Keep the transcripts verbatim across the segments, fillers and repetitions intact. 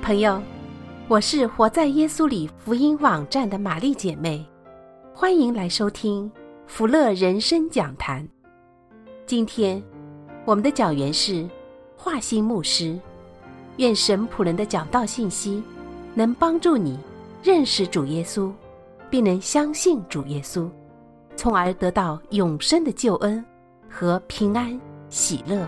朋友，我是活在耶稣里福音网站的玛丽姐妹，欢迎来收听福乐人生讲坛。今天我们的讲员是华兴牧师，愿神仆人的讲道信息能帮助你认识主耶稣，并能相信主耶稣，从而得到永生的救恩和平安喜乐。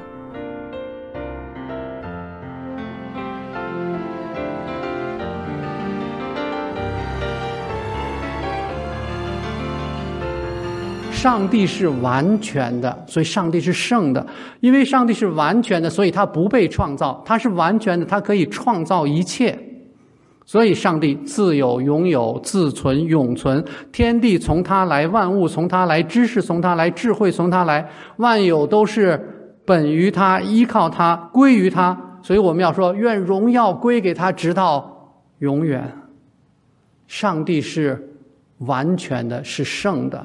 上帝是完全的，所以上帝是圣的。因为上帝是完全的，所以他不被创造，他是完全的，他可以创造一切。所以上帝自有、永有、自存、永存，天地从他来，万物从他来，知识从他来，智慧从他来，万有都是本于他，依靠他，归于他。所以我们要说，愿荣耀归给他，直到永远。上帝是完全的，是圣的。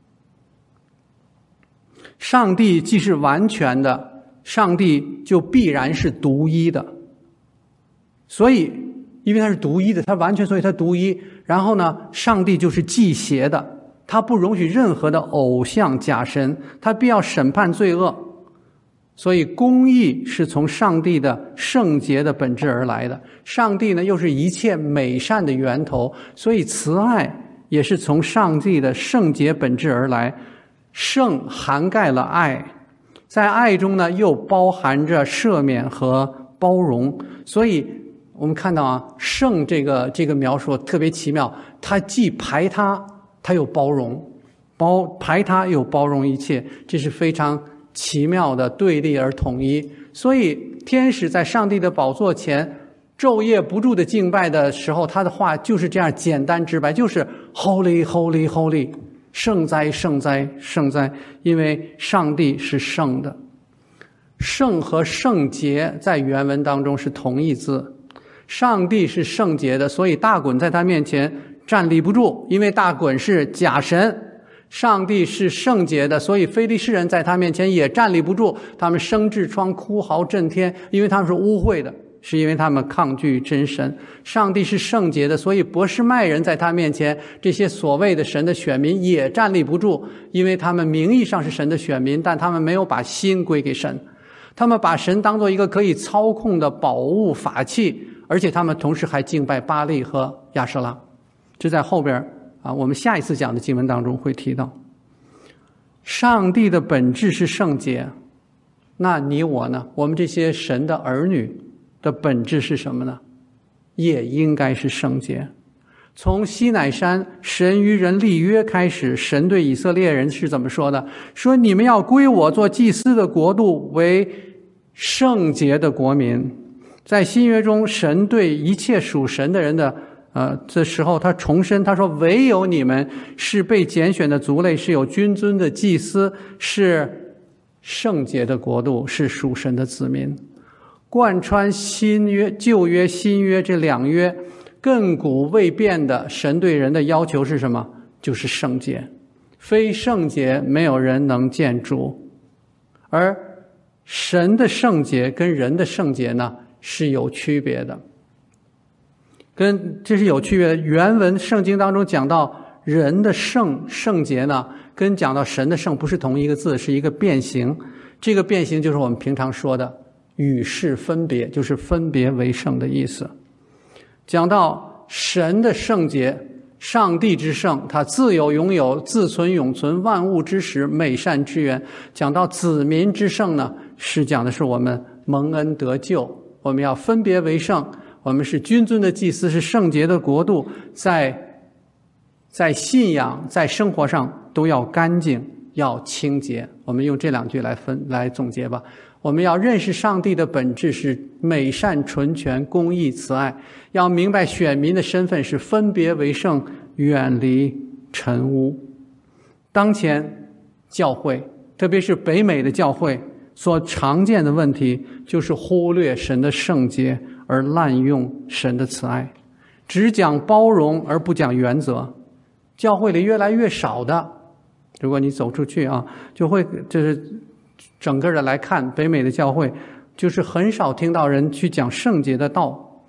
上帝既是完全的，上帝就必然是独一的。所以因为他是独一的，他完全，所以他独一。然后呢，上帝就是忌邪的，他不容许任何的偶像假神，他必要审判罪恶。所以公义是从上帝的圣洁的本质而来的，上帝呢又是一切美善的源头，所以慈爱也是从上帝的圣洁本质而来。圣涵盖了爱，在爱中呢又包含着赦免和包容。所以我们看到啊，圣这个这个描述特别奇妙，它既排他，它又包容，包排他又包容一切，这是非常奇妙的对立而统一。所以天使在上帝的宝座前昼夜不住的敬拜的时候，他的话就是这样简单直白，就是 Holy Holy Holy，圣哉圣哉圣哉，因为上帝是圣的。圣和圣洁在原文当中是同义字，上帝是圣洁的，所以大衮在他面前站立不住，因为大衮是假神。上帝是圣洁的，所以非利士人在他面前也站立不住，他们生痔疮哭嚎震天，因为他们是污秽的，是因为他们抗拒真神。上帝是圣洁的，所以伯示麦人在他面前，这些所谓的神的选民也站立不住，因为他们名义上是神的选民，但他们没有把心归给神，他们把神当作一个可以操控的宝物法器，而且他们同时还敬拜巴力和亚舍拉。这在后边啊，我们下一次讲的经文当中会提到。上帝的本质是圣洁，那你我呢？我们这些神的儿女的本质是什么呢？也应该是圣洁。从西乃山神与人立约开始，神对以色列人是怎么说的？说你们要归我做祭司的国度，为圣洁的国民。在新约中，神对一切属神的人的呃，这时候他重申，他说唯有你们是被拣选的族类，是有君尊的祭司，是圣洁的国度，是属神的子民。贯穿新约、旧约、新约这两约，亘古未变的神对人的要求是什么？就是圣洁。非圣洁，没有人能见主。而神的圣洁跟人的圣洁呢，是有区别的。跟这是有区别的。原文圣经当中讲到人的圣圣洁呢，跟讲到神的圣不是同一个字，是一个变形。这个变形就是我们平常说的与世分别，就是分别为圣的意思。讲到神的圣洁，上帝之圣，他自有、永有、自存、永存，万物之始，美善之源。讲到子民之圣呢，是讲的是我们蒙恩得救，我们要分别为圣，我们是君尊的祭司，是圣洁的国度，在在信仰、在生活上都要干净，要清洁。我们用这两句来分来总结吧。我们要认识上帝的本质是美善、纯全、公义、慈爱，要明白选民的身份是分别为圣，远离尘污。当前教会，特别是北美的教会所常见的问题，就是忽略神的圣洁而滥用神的慈爱，只讲包容而不讲原则。教会里越来越少的，如果你走出去啊，就会就是整个的来看北美的教会，就是很少听到人去讲圣洁的道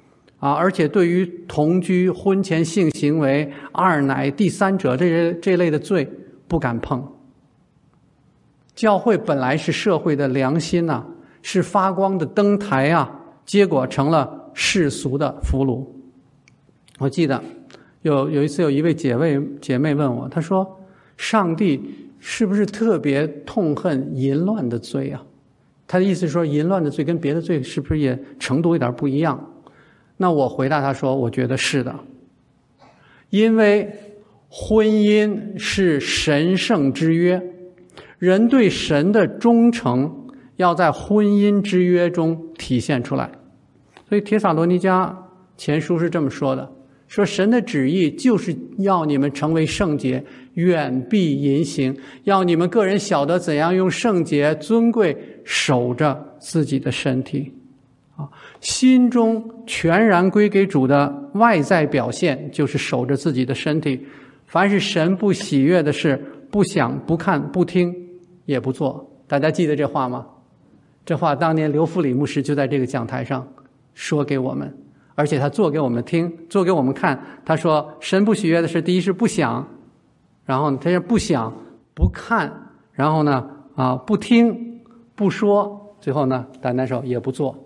啊，而且对于同居、婚前性行为、二奶、第三者这些这类的罪不敢碰。教会本来是社会的良心啊，是发光的灯台啊，结果成了世俗的俘虏。我记得有有一次有一位姐妹姐妹问我，她说：“上帝是不是特别痛恨淫乱的罪啊？”她的意思是说，淫乱的罪跟别的罪是不是也程度有点不一样？那我回答她说，我觉得是的，因为婚姻是神圣之约，人对神的忠诚要在婚姻之约中体现出来。所以帖撒罗尼迦前书是这么说的，说神的旨意就是要你们成为圣洁，远避淫行，要你们个人晓得怎样用圣洁尊贵守着自己的身体。啊，心中全然归给主的外在表现就是守着自己的身体，凡是神不喜悦的事，不想、不看、不听也不做。大家记得这话吗？这话当年刘福礼牧师就在这个讲台上说给我们，而且他做给我们听，做给我们看。他说神不喜悦的事，第一是不想，然后他是不想、不看，然后呢啊不听、不说，最后呢单单说也不做。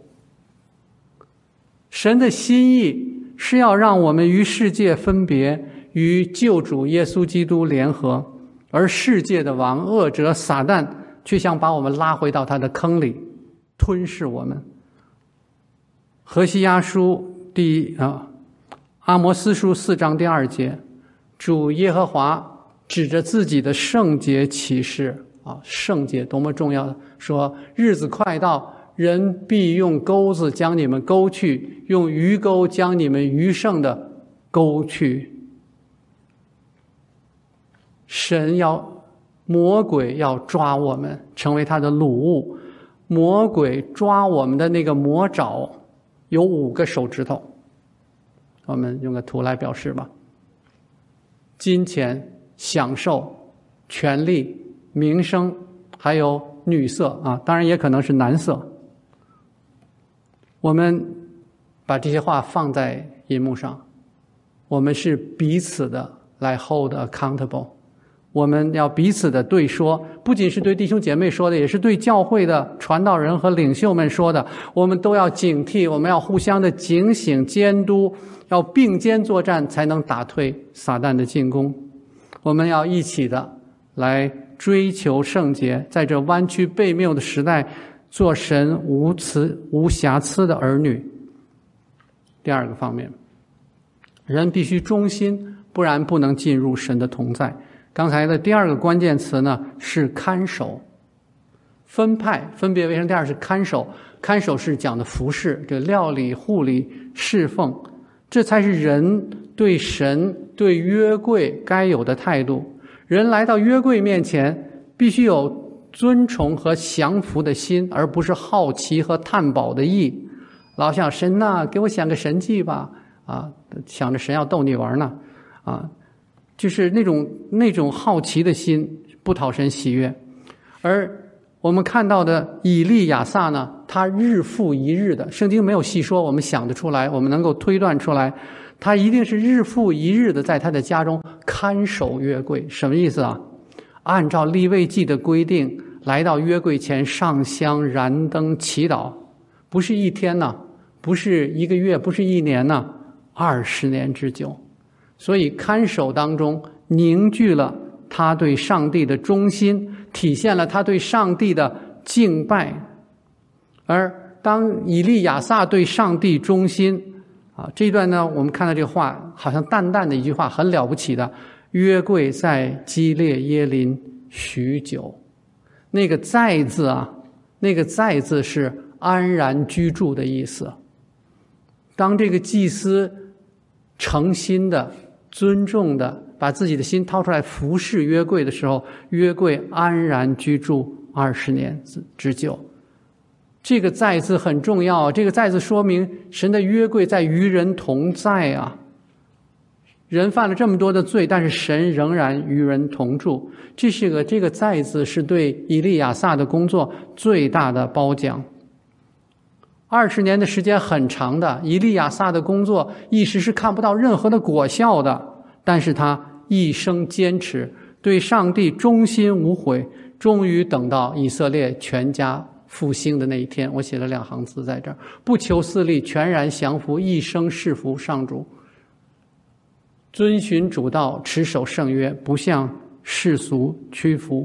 神的心意是要让我们与世界分别，与救主耶稣基督联合，而世界的王恶者撒旦却想把我们拉回到他的坑里，吞噬我们。何西阿书第啊阿摩斯书四章第二节，主耶和华指着自己的圣洁启示啊，圣洁多么重要，说日子快到，人必用钩子将你们勾去，用鱼钩将你们余剩的勾去。神要魔鬼要抓我们成为他的掳物，魔鬼抓我们的那个魔爪有五个手指头，我们用个图来表示吧。金钱、享受、权力、名声，还有女色啊，当然也可能是男色。我们把这些话放在荧幕上，我们是彼此的来 hold accountable， 我们要彼此的对说，不仅是对弟兄姐妹说的，也是对教会的传道人和领袖们说的。我们都要警惕，我们要互相的警醒监督，要并肩作战，才能打退撒旦的进攻。我们要一起的来追求圣洁，在这弯曲悖谬的时代做神无疵无瑕疵的儿女。第二个方面，人必须忠心，不然不能进入神的同在。刚才的第二个关键词呢是看守，分派分别为圣。第二是看守，看守是讲的服侍，这料理、护理、侍奉，这才是人对神、对约柜该有的态度。人来到约柜面前，必须有尊崇和降服的心，而不是好奇和探宝的意。老想神呐、啊，给我想个神迹吧，啊，想着神要逗你玩呢，啊，就是那种那种好奇的心，不讨神喜悦。而我们看到的以利亚撒呢，他日复一日的，圣经没有细说，我们想得出来，我们能够推断出来，他一定是日复一日的在他的家中看守约柜。什么意思啊？按照利未记的规定，来到约柜前上香、燃灯、祈祷，不是一天呢，不是一个月，不是一年呢，二十年之久。所以看守当中凝聚了他对上帝的忠心，体现了他对上帝的敬拜。而当以利亚撒对上帝忠心啊，这一段呢，我们看到这个话好像淡淡的一句话，很了不起的，约柜在基列耶林许久。那个在字啊，那个在字是安然居住的意思。当这个祭司诚心的、尊重的把自己的心掏出来服侍约柜的时候，约柜安然居住二十年之久。这个在字很重要，这个在字说明神的约柜在与人同在啊。人犯了这么多的罪，但是神仍然与人同住。这是个这个在字是对以利亚撒的工作最大的褒奖。 二十年的时间很长的，以利亚撒的工作一时是看不到任何的果效的，但是他一生坚持，对上帝忠心无悔，终于等到以色列全家复兴的那一天。我写了两行字在这儿：不求私利，全然降服，一生侍服上主，遵循主道，持守圣约，不向世俗屈服。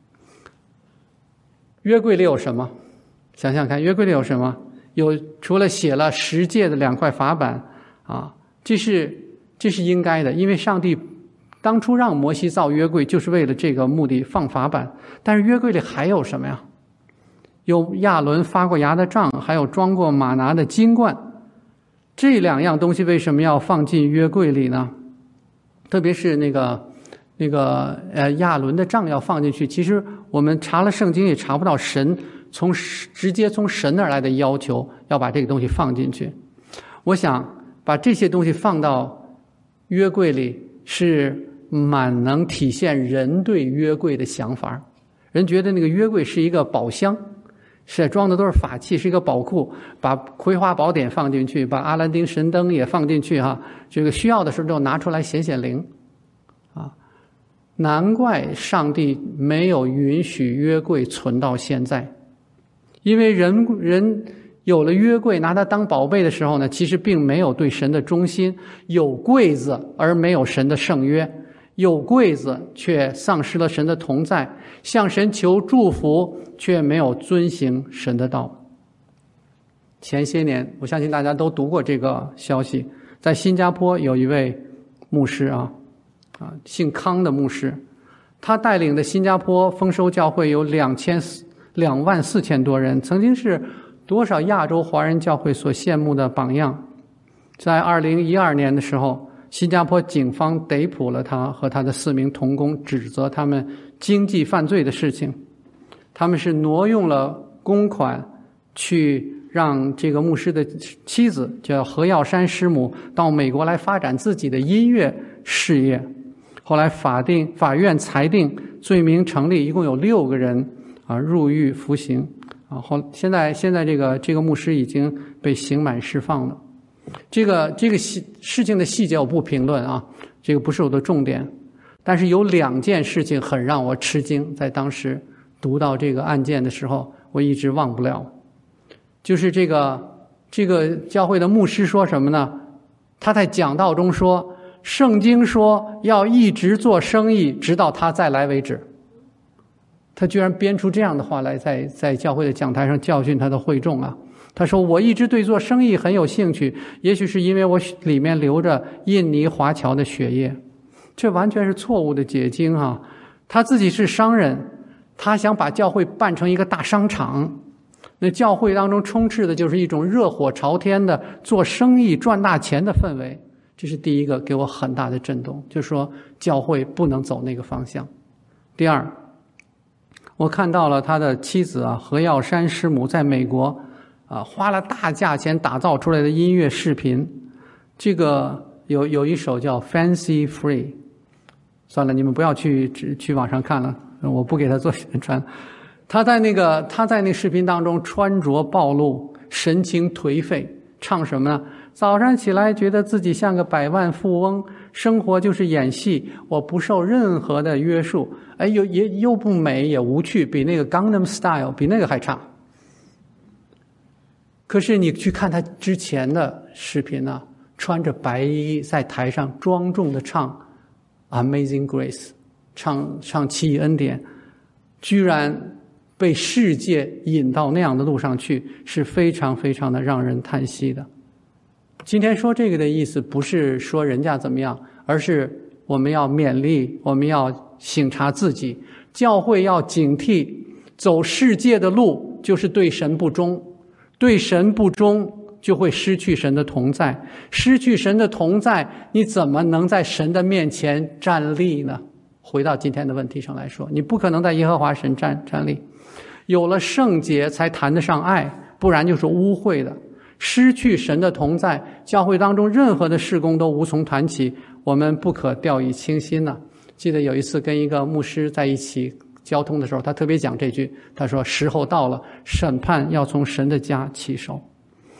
约柜里有什么？想想看，约柜里有什么？有除了写了十诫的两块法板啊，这是这是应该的，因为上帝当初让摩西造约柜就是为了这个目的，放法板。但是约柜里还有什么呀？有亚伦发过芽的杖，还有装过玛拿的金罐。这两样东西为什么要放进约柜里呢？特别是那个那个呃亚伦的杖要放进去，其实我们查了圣经也查不到神从直接从神那儿来的要求要把这个东西放进去。我想把这些东西放到约柜里是蛮能体现人对约柜的想法。人觉得那个约柜是一个宝箱，是装的都是法器，是一个宝库，把葵花宝典放进去，把阿兰丁神灯也放进去哈，这个需要的时候就拿出来显显灵啊。难怪上帝没有允许约柜存到现在，因为人人有了约柜拿它当宝贝的时候呢，其实并没有对神的忠心。有柜子而没有神的圣约，有柜子却丧失了神的同在，向神求祝福却没有遵行神的道。前些年我相信大家都读过这个消息，在新加坡有一位牧师啊啊姓康的牧师，他带领的新加坡丰收教会有两千两万四千多人，曾经是多少亚洲华人教会所羡慕的榜样。在二零一二年的时候，新加坡警方逮捕了他和他的四名同工，指责他们经济犯罪的事情。他们是挪用了公款去让这个牧师的妻子叫何耀珊师母到美国来发展自己的音乐事业。后来法定法院裁定罪名成立，一共有六个人啊入狱服刑啊。后现在现在这个这个牧师已经被刑满释放了。这个这个事情的细节我不评论啊，这个不是我的重点。但是有两件事情很让我吃惊，在当时读到这个案件的时候，我一直忘不了。就是这个这个教会的牧师说什么呢？他在讲道中说，圣经说要一直做生意，直到他再来为止。他居然编出这样的话来，在在教会的讲台上教训他的会众啊。他说，我一直对做生意很有兴趣，也许是因为我里面流着印尼华侨的血液。这完全是错误的解经啊。他自己是商人，他想把教会办成一个大商场，那教会当中充斥的就是一种热火朝天的做生意赚大钱的氛围。这是第一个给我很大的震动，就是说教会不能走那个方向。第二，我看到了他的妻子啊何耀珊师母在美国啊花了大价钱打造出来的音乐视频，这个有有一首叫 Fancy Free， 算了，你们不要去去网上看了，我不给他做宣传。他在那个他在那视频当中穿着暴露，神情颓废，唱什么呢？早上起来觉得自己像个百万富翁，生活就是演戏，我不受任何的约束。哎，又也又不美也无趣，比那个 Gangnam Style 比那个还差。可是你去看他之前的视频呢、啊，穿着白衣在台上庄重的唱 Amazing Grace， 唱唱奇异恩典，居然被世界引到那样的路上去，是非常非常的让人叹息的。今天说这个的意思不是说人家怎么样，而是我们要勉励，我们要省察自己，教会要警惕，走世界的路就是对神不忠，对神不忠就会失去神的同在，失去神的同在，你怎么能在神的面前站立呢？回到今天的问题上来说，你不可能在耶和华神站站立。有了圣洁才谈得上爱，不然就是污秽的。失去神的同在，教会当中任何的事工都无从谈起，我们不可掉以轻心呢、啊。记得有一次跟一个牧师在一起交通的时候，他特别讲这句，他说时候到了，审判要从神的家起手。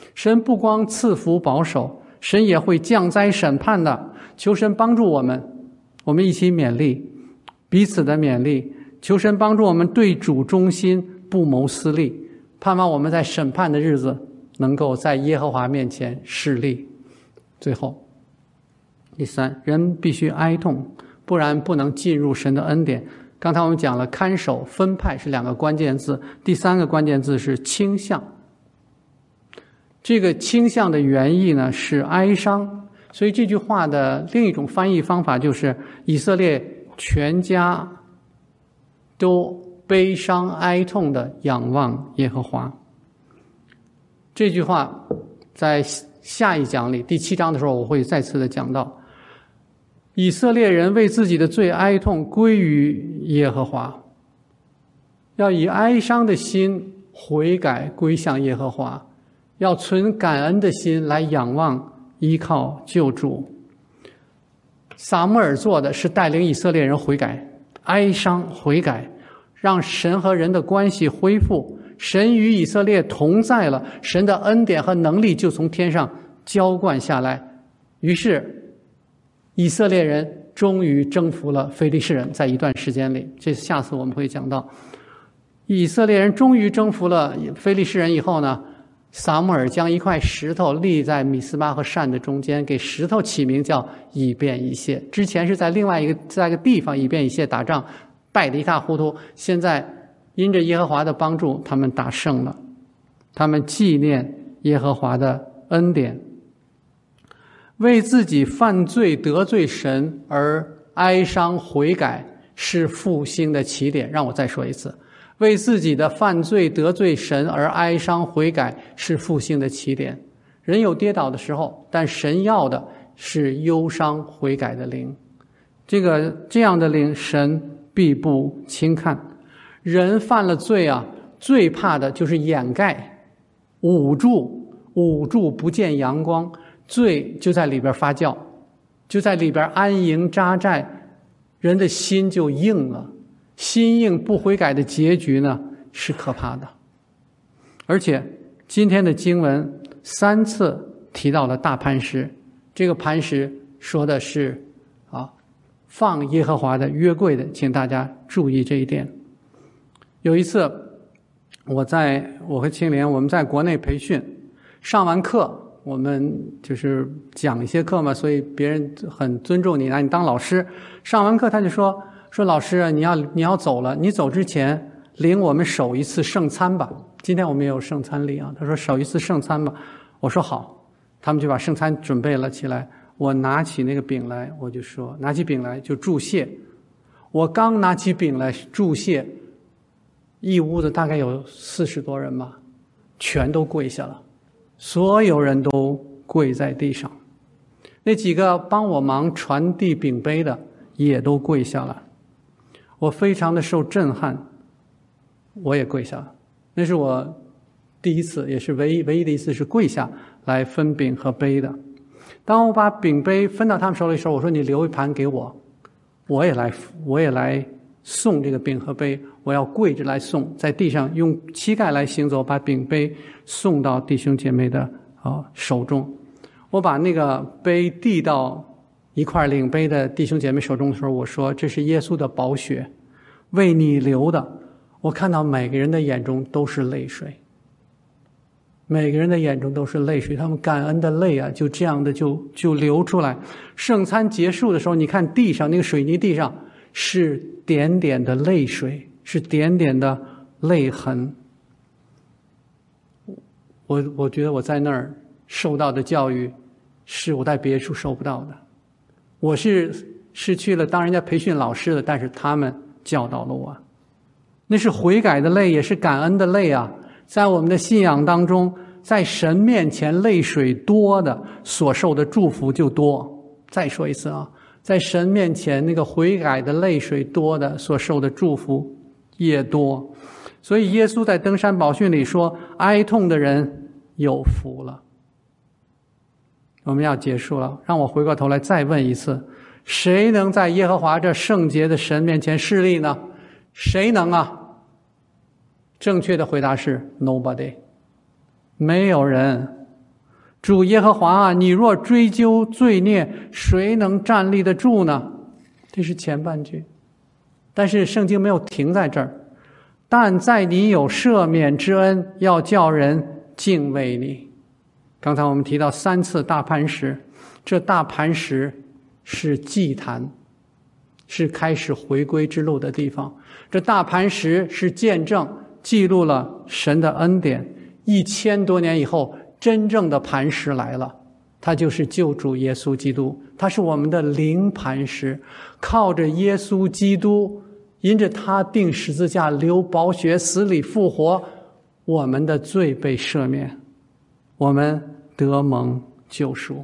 神不光赐福保守，神也会降灾审判的。求神帮助我们，我们一起勉励，彼此的勉励。求神帮助我们对主忠心，不谋私利，盼望我们在审判的日子能够在耶和华面前侍立。最后，第三，人必须哀痛，不然不能进入神的恩典。刚才我们讲了看守、分派是两个关键字，第三个关键字是倾向。这个倾向的原意呢是哀伤，所以这句话的另一种翻译方法就是以色列全家都悲伤哀痛地仰望耶和华。这句话在下一讲里第七章的时候我会再次的讲到，以色列人为自己的罪哀痛归于耶和华，要以哀伤的心悔改归向耶和华，要存感恩的心来仰望依靠救主。撒母耳做的是带领以色列人悔改，哀伤悔改，让神和人的关系恢复，神与以色列同在了，神的恩典和能力就从天上浇灌下来。于是以色列人终于征服了非利士人，在一段时间里，这下次我们会讲到。以色列人终于征服了非利士人以后呢，撒母耳将一块石头立在米斯巴和善的中间，给石头起名叫以便以谢。之前是在另外一个在一个地方以便以谢打仗，败得一塌糊涂，现在因着耶和华的帮助，他们打胜了。他们纪念耶和华的恩典，为自己犯罪得罪神而哀伤悔改，是复兴的起点。让我再说一次，为自己的犯罪得罪神而哀伤悔改，是复兴的起点。人有跌倒的时候，但神要的是忧伤悔改的灵，这个这样的灵神必不轻看。人犯了罪啊，最怕的就是掩盖、捂住、捂住不见阳光，罪就在里边发酵，就在里边安营扎寨，人的心就硬了。心硬不悔改的结局呢，是可怕的。而且今天的经文三次提到了大磐石，这个磐石说的是啊，放耶和华的约柜的，请大家注意这一点。有一次我在我和青莲我们在国内培训，上完课我们就是讲一些课嘛，所以别人很尊重你，拿你当老师。上完课他就说说老师，你要你要走了，你走之前领我们守一次圣餐吧。今天我们也有圣餐礼啊，他说守一次圣餐吧。我说好，他们就把圣餐准备了起来。我拿起那个饼来，我就说拿起饼来就祝谢。我刚拿起饼来祝谢，一屋子大概有四十多人吧，全都跪下了，所有人都跪在地上。那几个帮我忙传递饼杯的也都跪下了。我非常的受震撼，我也跪下了。那是我第一次，也是唯一唯一的一次是跪下来分饼和杯的。当我把饼杯分到他们手里的时候，我说你留一盘给我，我也来我也来送这个饼和杯，我要跪着来送，在地上用膝盖来行走，把饼杯送到弟兄姐妹的啊手中。我把那个杯递到一块领杯的弟兄姐妹手中的时候，我说这是耶稣的宝血，为你流的。我看到每个人的眼中都是泪水，每个人的眼中都是泪水，他们感恩的泪啊，就这样的就就流出来。圣餐结束的时候，你看地上那个水泥地上是点点的泪水，是点点的泪痕。我我觉得我在那儿受到的教育是我在别处受不到的。我是是去了当人家培训老师的，但是他们教导了我。那是悔改的泪，也是感恩的泪啊。在我们的信仰当中，在神面前泪水多的，所受的祝福就多。再说一次啊，在神面前那个悔改的泪水多的，所受的祝福也多。所以耶稣在登山宝训里说，哀痛的人有福了。我们要结束了，让我回过头来再问一次，谁能在耶和华这圣洁的神面前侍立呢？谁能啊？正确的回答是 nobody， 没有人， 主耶和华啊，你若追究罪孽，谁能站立得住呢？这是前半句。但是圣经没有停在这儿，但在你有赦免之恩，要叫人敬畏你。刚才我们提到三次大磐石，这大磐石是祭坛，是开始回归之路的地方。这大磐石是见证，记录了神的恩典。一千多年以后，真正的磐石来了，他就是救主耶稣基督，他是我们的灵磐石。靠着耶稣基督，因着他钉十字架，流宝血，死里复活，我们的罪被赦免，我们得蒙救赎。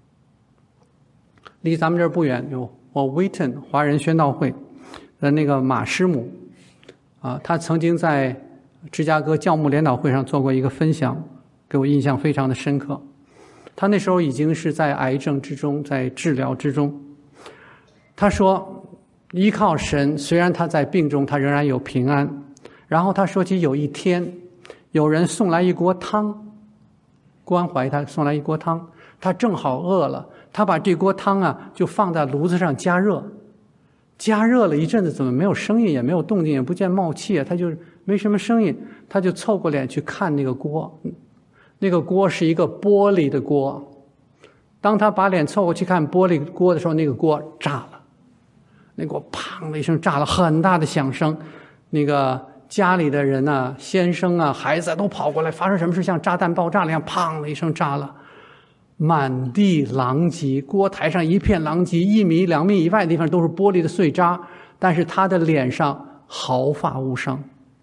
离咱们这儿不远有我威顿华人宣道会的那个马师母啊，他曾经在芝加哥教牧联祷会上做过一个分享，给我印象非常的深刻。他那时候已经是在癌症之中，在治疗之中。他说依靠神，虽然他在病中，他仍然有平安。然后他说起有一天有人送来一锅汤，关怀他，送来一锅汤，他正好饿了，他把这锅汤啊就放在炉子上加热，加热了一阵子，怎么没有声音，也没有动静，也不见冒气啊，他就没什么声音。他就凑过脸去看那个锅，那个锅是一个玻璃的锅。当他把脸凑过去看玻璃锅的时候，那个锅炸了，那锅砰的一声炸了，很大的响声。那个家里的人啊，先生啊，孩子啊，都跑过来，发生什么事？像炸弹爆炸了一样，砰的一声炸了，满地狼藉，锅台上一片狼藉，一米两米以外的地方都是玻璃的碎渣，但是他的脸上毫发无伤。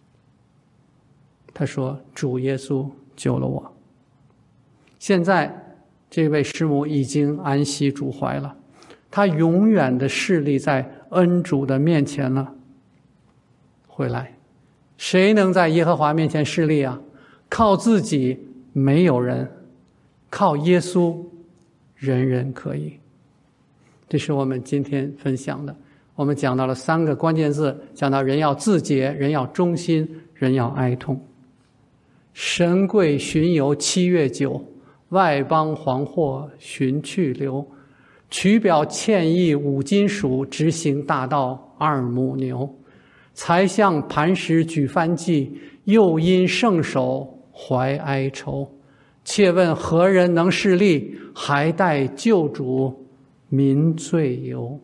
他说主耶稣救了我。现在这位师母已经安息主怀了，他永远的侍立在恩主的面前了。回来，谁能在耶和华面前侍立啊？靠自己没有人，靠耶稣人人可以。这是我们今天分享的。我们讲到了三个关键字，讲到人要自洁，人要忠心，人要哀痛。神贵巡游七月九，外邦惶惑寻去留。取表歉意五金属，直行大道二母牛。才向磐石举幡祭，又因圣手怀哀愁。切问何人能侍立？还待救主民罪由。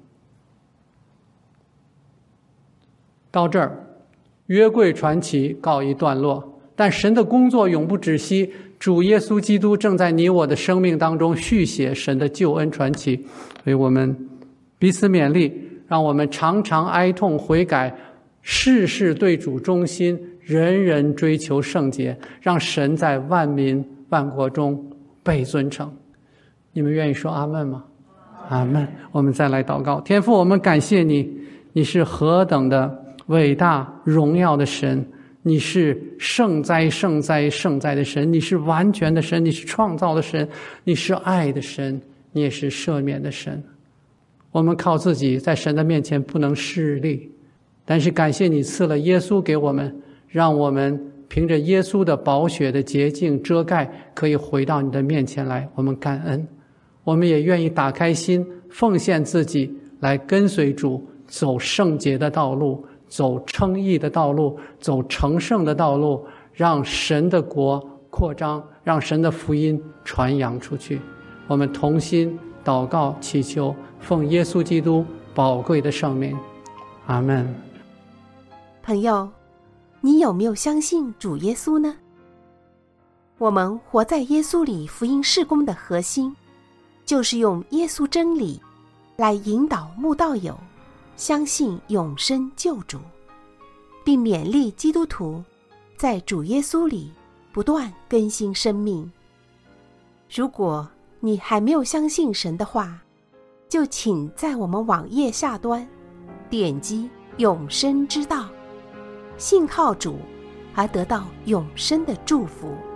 到这儿，约柜传奇告一段落。但神的工作永不止息，主耶稣基督正在你我的生命当中续写神的救恩传奇。所以我们彼此勉励，让我们常常哀痛悔改，事事对主忠心，人人追求圣洁，让神在万民万国中被尊称。你们愿意说阿们吗？阿们。我们再来祷告。天父，我们感谢你，你是何等的伟大荣耀的神，你是圣哉圣哉圣哉的神，你是完全的神，你是创造的神，你是爱的神，你也是赦免的神。我们靠自己在神的面前不能侍立，但是感谢你赐了耶稣给我们，让我们凭着耶稣的宝血的洁净遮盖，可以回到你的面前来。我们感恩，我们也愿意打开心，奉献自己来跟随主，走圣洁的道路，走称义的道路，走成圣的道路，让神的国扩张，让神的福音传扬出去。我们同心祷告祈求，奉耶稣基督宝贵的圣名，阿们。 朋友，你有没有相信主耶稣呢？我们活在耶稣里福音事工的核心，就是用耶稣真理来引导慕道友相信永生救主，并勉励基督徒在主耶稣里不断更新生命。如果你还没有相信神的话，就请在我们网页下端点击永生之道，信靠主而得到永生的祝福。